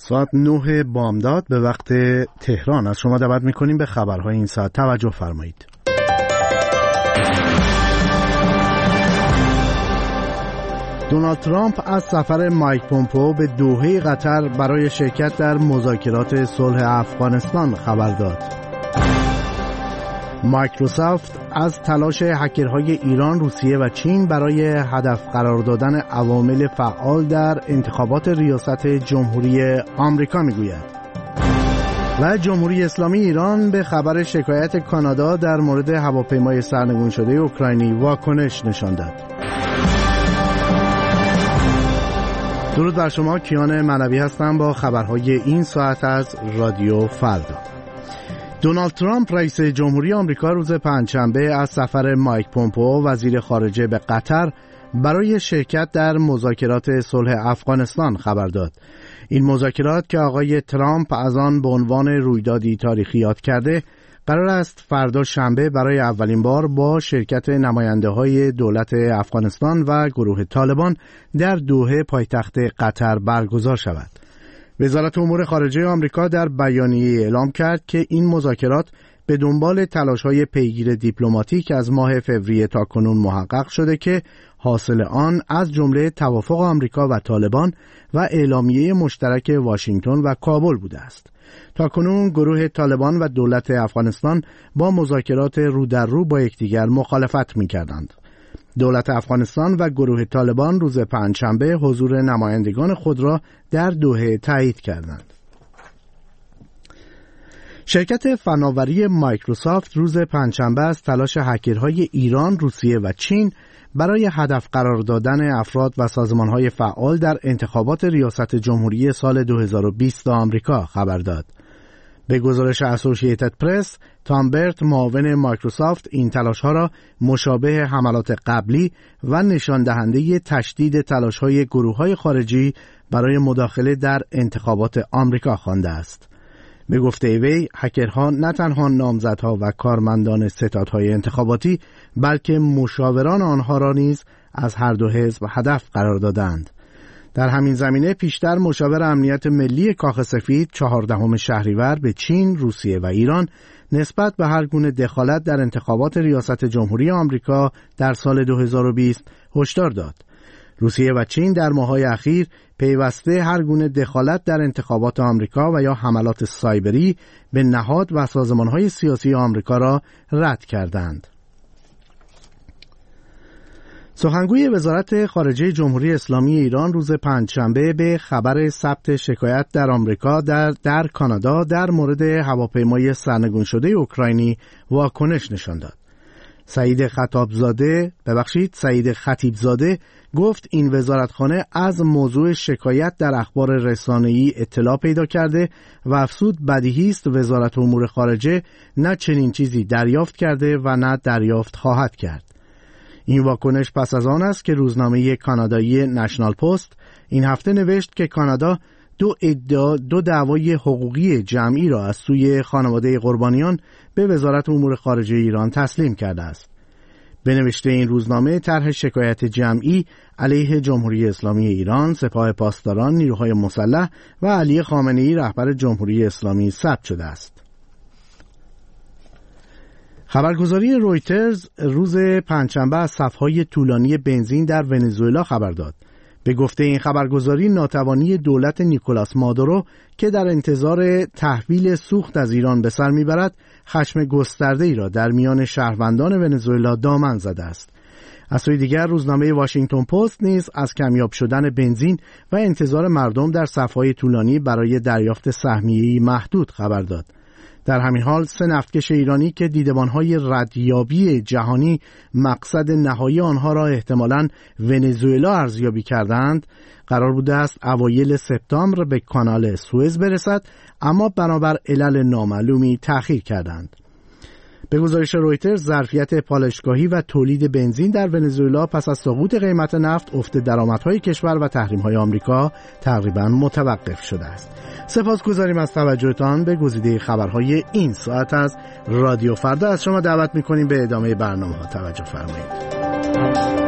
ساعت 9 بامداد به وقت تهران. از شما دعوت میکنیم به خبرهای این ساعت توجه فرمایید. دونالد ترامپ از سفر مایک پومپئو به دوحه قطر برای شرکت در مذاکرات صلح افغانستان خبر داد. مایکروسافت از تلاش هکرهای ایران، روسیه و چین برای هدف قرار دادن عوامل فعال در انتخابات ریاست جمهوری آمریکا میگوید. و جمهوری اسلامی ایران به خبر شکایت کانادا در مورد هواپیمای سرنگون شده اوکراینی واکنش نشان داد. درود بر شما، کیان معنوی هستم با خبرهای این ساعت از رادیو فردا. دونالد ترامپ رئیس جمهوری آمریکا روز پنجشنبه از سفر مایک پومپئو وزیر خارجه به قطر برای شرکت در مذاکرات صلح افغانستان خبر داد. این مذاکرات که آقای ترامپ از آن به عنوان رویدادی تاریخی یاد کرده، قرار است فردا شنبه برای اولین بار با شرکت نماینده‌های دولت افغانستان و گروه طالبان در دوحه پایتخت قطر برگزار شود. وزارت امور خارجه آمریکا در بیانیه اعلام کرد که این مذاکرات به دنبال تلاش‌های پیگیر دیپلماتیک از ماه فوریه تاکنون محقق شده که حاصل آن از جمله توافق آمریکا و طالبان و اعلامیه مشترک واشنگتن و کابل بوده است. تاکنون گروه طالبان و دولت افغانستان با مذاکرات رو در رو با یکدیگر مخالفت می‌کردند. دولت افغانستان و گروه طالبان روز پنجشنبه حضور نمایندگان خود را در دوحه تایید کردند. شرکت فناوری مایکروسافت روز پنجشنبه از تلاش هکرهای ایران، روسیه و چین برای هدف قرار دادن افراد و سازمانهای فعال در انتخابات ریاست جمهوری سال 2020 آمریکا خبر داد. به گزارش اسوسییتد پرس، تام برت معاون مایکروسافت این تلاش‌ها را مشابه حملات قبلی و نشان دهنده تشدید تلاش‌های گروه‌های خارجی برای مداخله در انتخابات آمریکا خوانده است. به گفته وی، هکرها نه تنها نامزدها و کارمندان ستادهای انتخاباتی بلکه مشاوران آنها را نیز از هر دو حزب هدف قرار دادند. در همین زمینه پیشتر مشاور امنیت ملی کاخ سفید 14 شهریور به چین، روسیه و ایران نسبت به هر گونه دخالت در انتخابات ریاست جمهوری آمریکا در سال 2020 هشدار داد. روسیه و چین در ماه‌های اخیر پیوسته هر گونه دخالت در انتخابات آمریکا و یا حملات سایبری به نهاد و سازمان‌های سیاسی آمریکا را رد کردند. سخنگوی وزارت خارجه جمهوری اسلامی ایران روز پنجشنبه به خبر ثبت شکایت در آمریکا در کانادا در مورد هواپیمای سرنگون شده اوکراینی واکنش نشان داد. سعید خطیبزاده گفت این وزارتخانه از موضوع شکایت در اخبار رسانه‌ای اطلاع پیدا کرده و افزود بدیهی است وزارت امور خارجه نه چنین چیزی دریافت کرده و نه دریافت خواهد کرد. این واکنش پس از آن است که روزنامه کانادایی نشنال پست این هفته نوشت که کانادا دو دعوای حقوقی جمعی را از سوی خانواده قربانیان به وزارت امور خارجه ایران تسلیم کرده است. به نوشته این روزنامه، طرح شکایت جمعی علیه جمهوری اسلامی ایران، سپاه پاسداران، نیروهای مسلح و علی خامنه‌ای رهبر جمهوری اسلامی ثبت شده است. خبرگزاری رویترز روز پنجشنبه از صف‌های طولانی بنزین در ونزوئلا خبر داد. به گفته این خبرگزاری، ناتوانی دولت نیکولاس مادورو که در انتظار تحویل سوخت از ایران به سر میبرد، خشم گسترده‌ای را در میان شهروندان ونزوئلا دامن زده است. از سوی دیگر روزنامه واشنگتن پست نیز از کمیاب شدن بنزین و انتظار مردم در صف‌های طولانی برای دریافت سهمیه‌ای محدود خبر داد. در همین حال 3 نفتکش ایرانی که دیدبان‌های ردیابی جهانی مقصد نهایی آنها را احتمالاً ونزوئلا ارزیابی کردند، قرار بوده است اوایل سپتامبر به کانال سوئز برسد، اما بنابر علل نامعلومی تأخیر کردند. به گزارش رویترز، ظرفیت پالایشگاهی و تولید بنزین در ونزوئلا پس از سقوط قیمت نفت، افت درآمدهای کشور و تحریم‌های آمریکا تقریباً متوقف شده است. سپاسگزاریم از توجهتان به گزیده خبرهای این ساعت از رادیو فردا. از شما دعوت می‌کنیم به ادامه برنامه‌ها توجه فرمایید.